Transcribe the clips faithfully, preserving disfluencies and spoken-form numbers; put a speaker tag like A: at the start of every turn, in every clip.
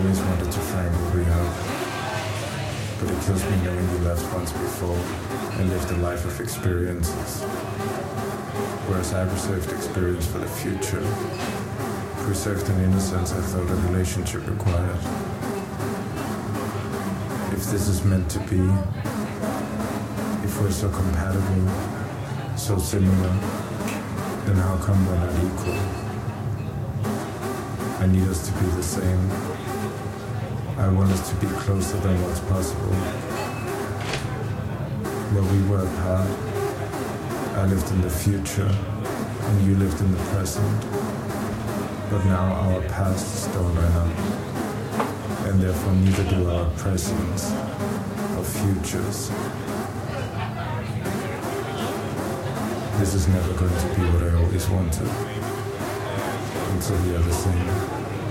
A: always wanted to find rehab, but it kills me knowing you left once before and lived a life of experiences. Whereas I reserved experience for the future, preserved an innocence I thought a relationship required. If this is meant to be, if we're so compatible, so similar, then how come we're not equal? I need us to be the same. I want us to be closer than what's possible. Where we were apart, I lived in the future and you lived in the present. But now our pasts don't line up, and therefore neither do our presents or futures. This is never going to be what I always wanted, until the other same.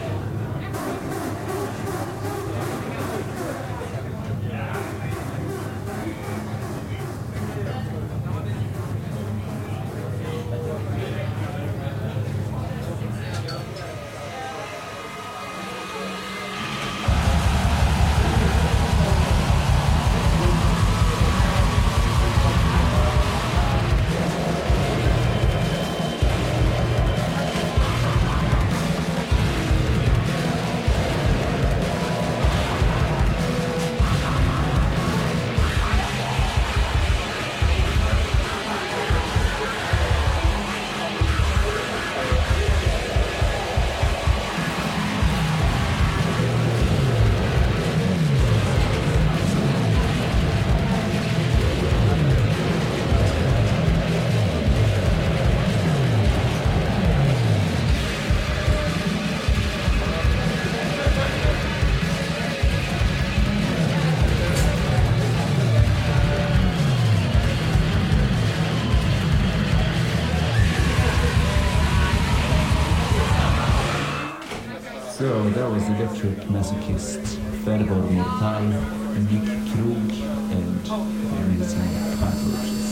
B: So that was Electric Masochist, Verbo Mortal, Nick Krug, and the amazing Cockroaches.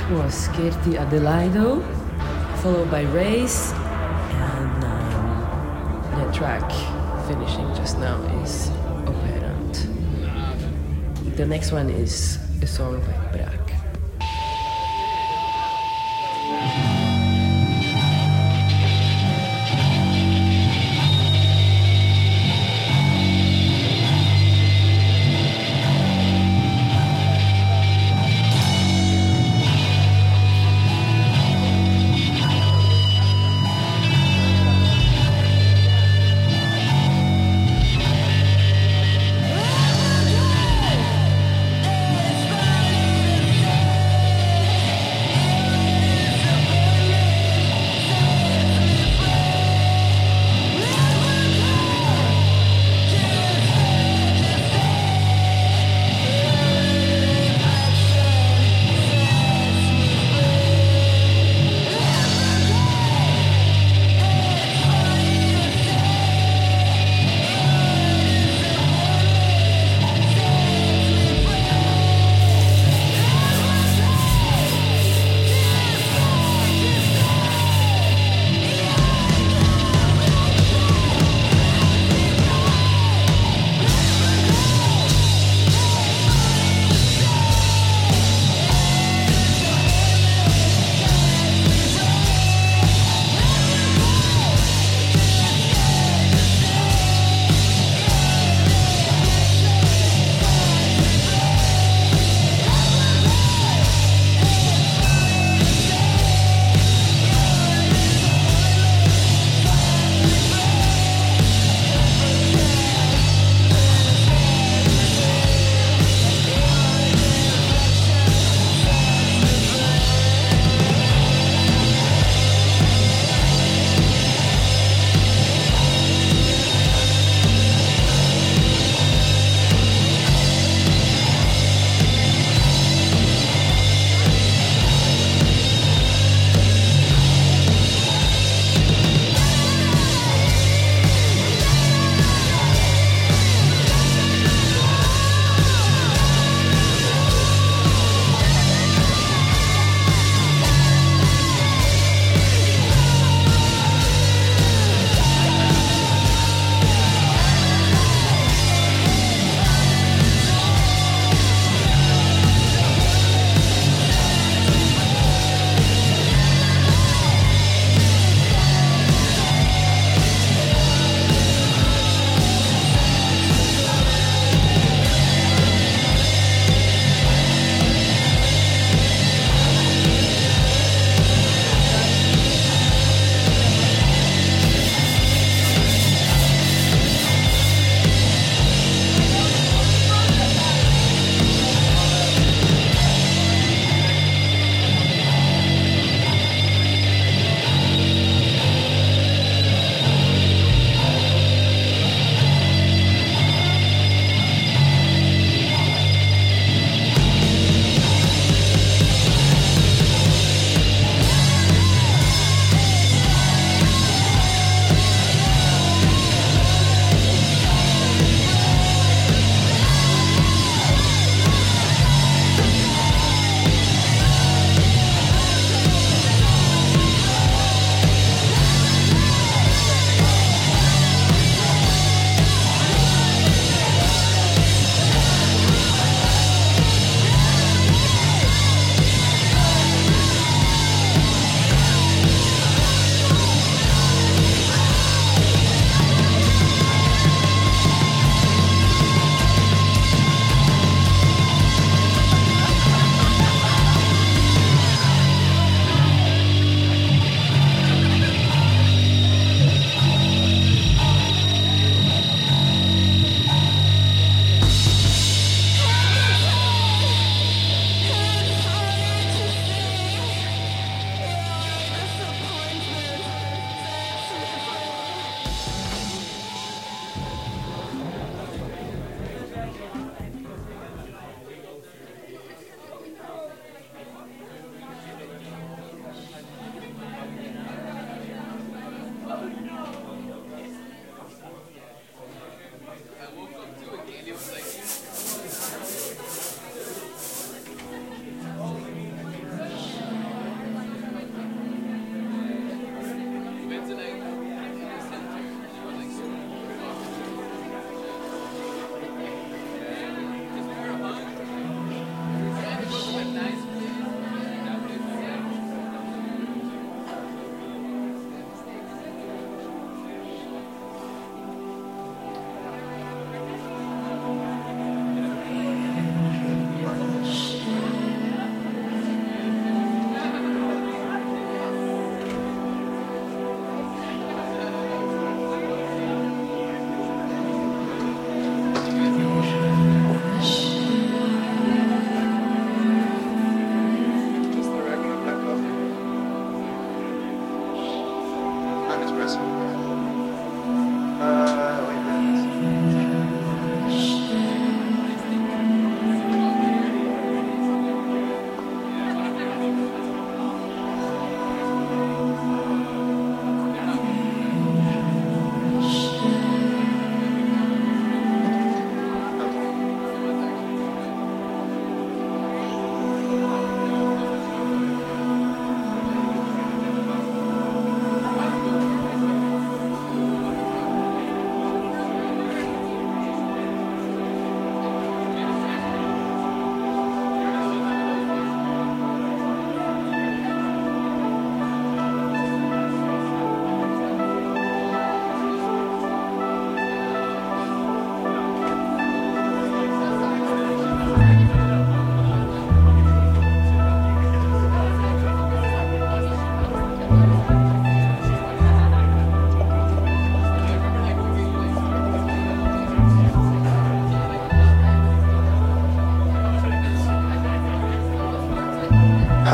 C: was Kirti Adelaido, followed by Race, and um, the track finishing just now is Operant. The next one is a song by Brack.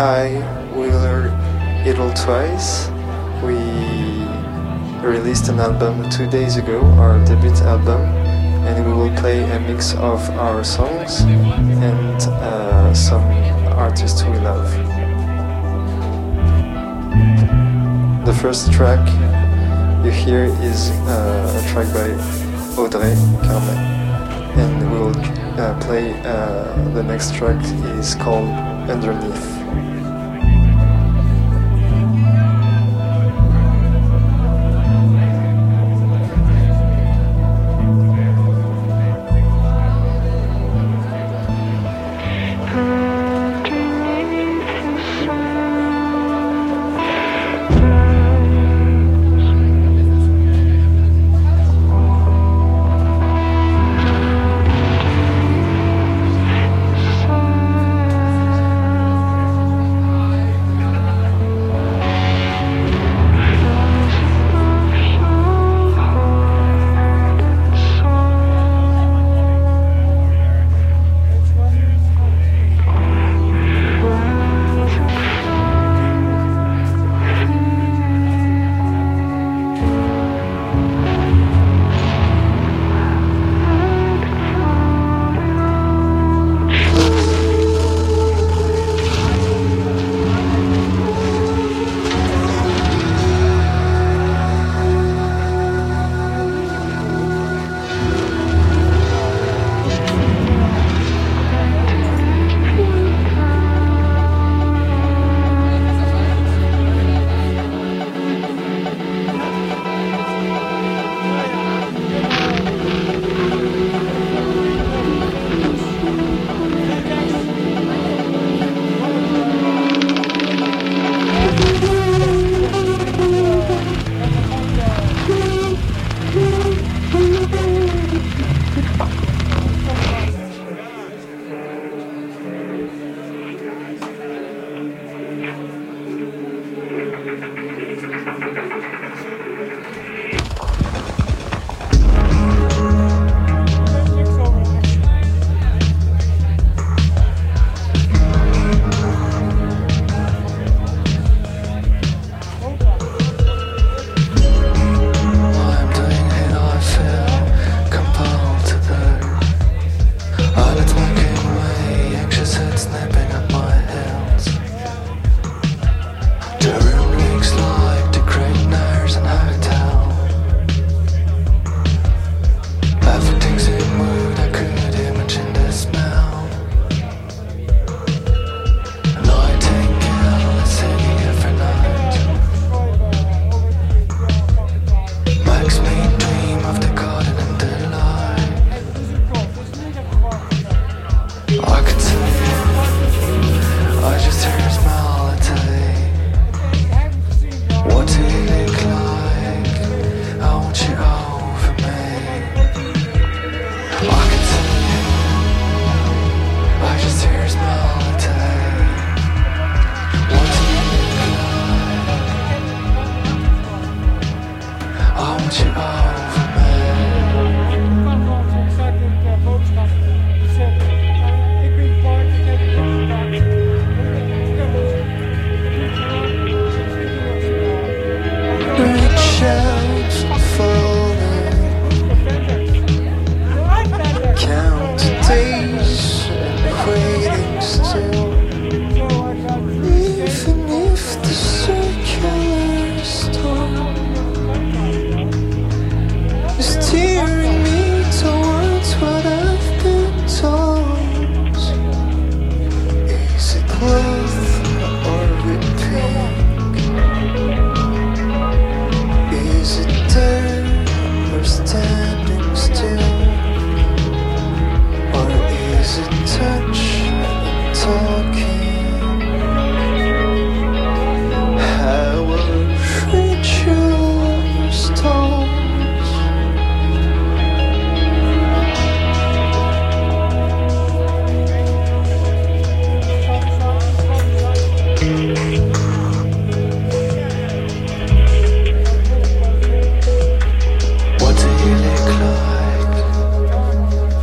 D: Hi, we're Edelweiss. We released an album two days ago, our debut album, and we will play a mix of our songs and uh, some artists we love. The first track you hear is uh, a track by Audrey Carmen, and we'll uh, play uh, the next track is called Underneath.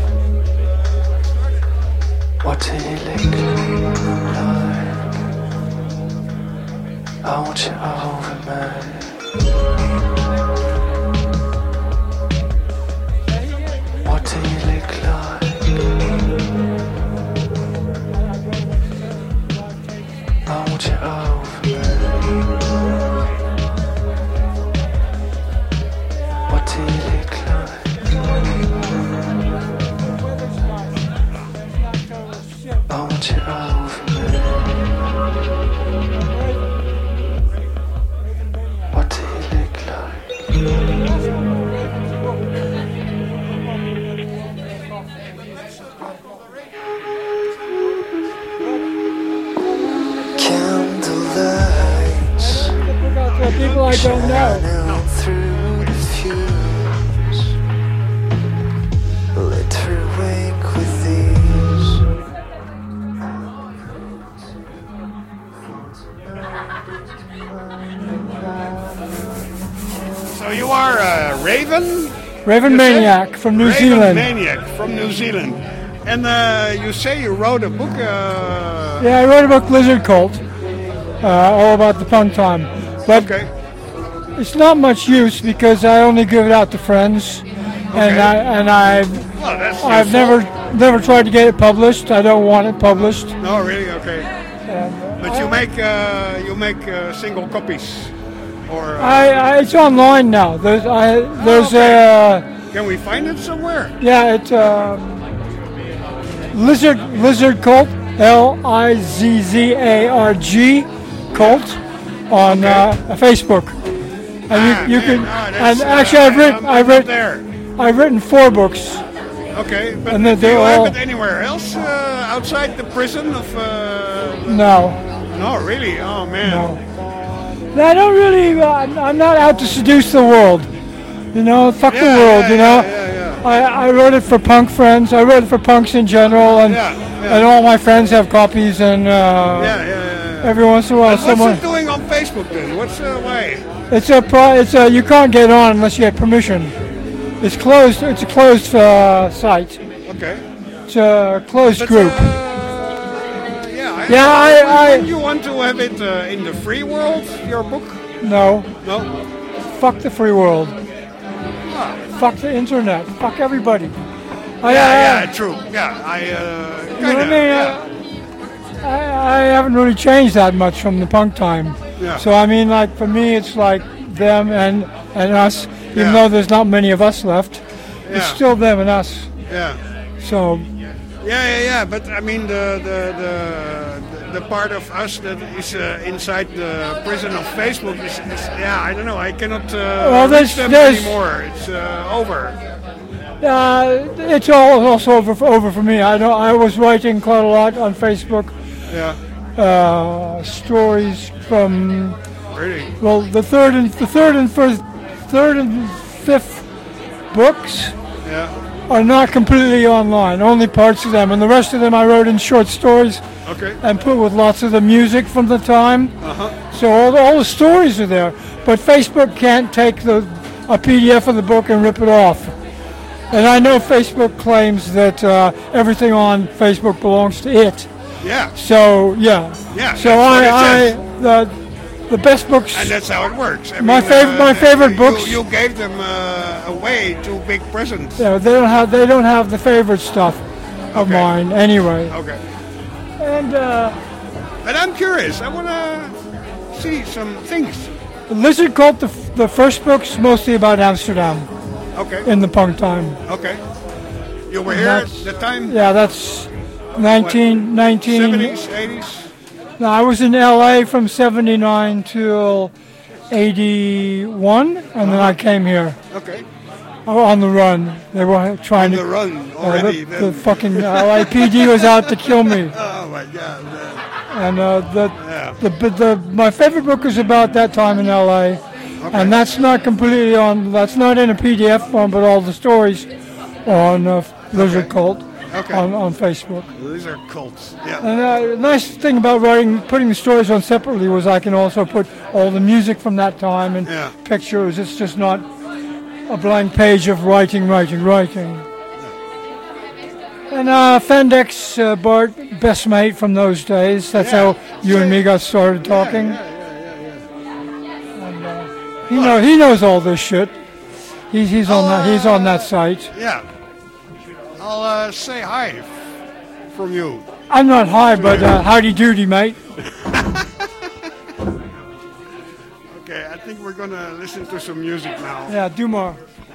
E: What do you look like?
D: I want you over me. What do you look like? I want you over me. What do you look like? I want you over me. What do you look like? Candlelights.
E: For people I don't know.
D: Shining through the fuse. Let her wake with ease.
F: So you are a Raven?
E: Raven
F: You
E: Maniac
F: say?
E: from New
F: Raven
E: Zealand.
F: Maniac from New Zealand. And uh, you say you wrote a book? Uh,
E: Yeah, I wrote a book, Lizard Cult, uh, all about the punk time. But
F: Okay.
E: it's not much use because I only give it out to friends, and
F: Okay.
E: I and I
F: Well, that's
E: I've
F: useful.
E: never never tried to get it published. I don't want it published.
F: No, really? Okay.
E: And,
F: But you make uh, you make uh, single copies, or uh,
E: I, I it's online now. There's I there's
F: okay.
E: a
F: can we find it somewhere?
E: yeah it's um, Lizard Lizard Cult, L I Z Z A R G Cult on uh, Facebook. And
F: Ah,
E: you, you
F: man,
E: can
F: ah, that's,
E: and
F: uh,
E: actually I've
F: I'm-
E: written
F: I'm
E: I've
F: not
E: written
F: there.
E: I've written four books.
F: Okay, but
E: And then
F: do
E: they're
F: you have
E: all-
F: it anywhere else uh, outside the prison of? Uh,
E: No,
F: no, really? Oh man.
E: no. I don't really. Uh, I'm I'm not out to seduce the world. You know, fuck the
F: Yeah,
E: world.
F: yeah,
E: you know.
F: yeah, yeah,
E: I, I wrote it for punk friends. I wrote it for punks in general, and
F: Yeah, yeah.
E: and all my friends have copies. And uh,
F: Yeah, yeah, yeah. yeah.
E: every once in a while,
F: What's
E: someone.
F: it doing on Facebook then? What's the way?
E: It's a pro. It's a. You can't get on unless you get permission. It's closed. It's a closed uh, site.
F: Okay.
E: It's a closed
F: But,
E: group.
F: Uh, yeah, I,
E: Yeah, I- I-
F: Would you want to have it uh, in the free world, your book?
E: No,
F: No?
E: fuck the free world.
F: Ah,
E: Fuck the internet. Fuck everybody. I,
F: yeah,
E: I-
F: yeah, true. Yeah, I uh,
E: You know
F: kind
E: what I
F: of.
E: mean?
F: Yeah.
E: I, I haven't really changed that much from the punk time.
F: Yeah.
E: So I mean, like for me, it's like them and and us. Even
F: Yeah.
E: though there's not many of us left, it's
F: Yeah.
E: still them and us.
F: Yeah.
E: So
F: Yeah, yeah, yeah. But I mean, the the the, the part of us that is uh, inside the prison of Facebook is, is yeah. I don't know. I cannot uh,
E: Well,
F: reach
E: there's-
F: them
E: there's-
F: anymore. It's uh, over.
E: uh, it's all also over for, over for me. I know I was writing quite a lot on Facebook.
F: Yeah.
E: Uh, stories from
F: Really.
E: well, the third and the third and first, third and fifth books
F: Yeah.
E: are not completely online. Only parts of them, and the rest of them I wrote in short stories.
F: Okay.
E: And put with lots of the music from the time.
F: Uh-huh.
E: So all, all the stories are there. But Facebook can't take the a P D F of the book and rip it off. And I know Facebook claims that uh, everything on Facebook belongs to it.
F: Yeah.
E: So yeah.
F: Yeah,
E: So
F: that's what it
E: I, I
F: says.
E: the the best books.
F: And that's how it works. I
E: My
F: mean,
E: fav- my favorite
F: you,
E: books-
F: You gave them uh, away to big presents.
E: Yeah, they don't have they don't have the favorite stuff of
F: Okay.
E: mine anyway.
F: Okay.
E: And uh,
F: But I'm curious. I want to see some things.
E: Lizard Cult, the, f- the first book's mostly about Amsterdam
F: Okay.
E: in the punk time.
F: Okay. You were here at
E: That's-
F: the time?
E: Yeah, that's nineteen, nineteen.
F: seventies, eighties?
E: No, I was in L A from seventy-nine till eighty-one, and then I came here.
F: Okay.
E: Oh, on the run. They were trying
F: On
E: to.
F: the run
E: uh,
F: already.
E: the,
F: then.
E: the fucking L A P D was out to kill me.
F: Oh my God. man.
E: And uh, the,
F: Yeah.
E: the, the, the my favorite book is about that time in L A, and that's not completely on. That's not in a P D F form, but all the stories on uh, Lizard
F: Okay.
E: Cult
F: Okay.
E: on, on Facebook.
F: These are cults. Yeah.
E: And uh, the nice thing about writing, putting the stories on separately was I can also put all the music from that time and
F: Yeah.
E: pictures. It's just not a blank page of writing, writing, writing. And uh, Fendex, uh, Bart, best mate from those days. That's
F: Yeah.
E: how you and me got started talking.
F: Yeah, yeah, yeah, yeah.
E: He know he knows all this shit. He's he's on that he's on that site.
F: Yeah. I'll uh, say hi f- from you.
E: I'm not high, but uh, howdy doody, mate.
F: Okay, I think we're gonna listen to some music now.
E: Yeah, do more.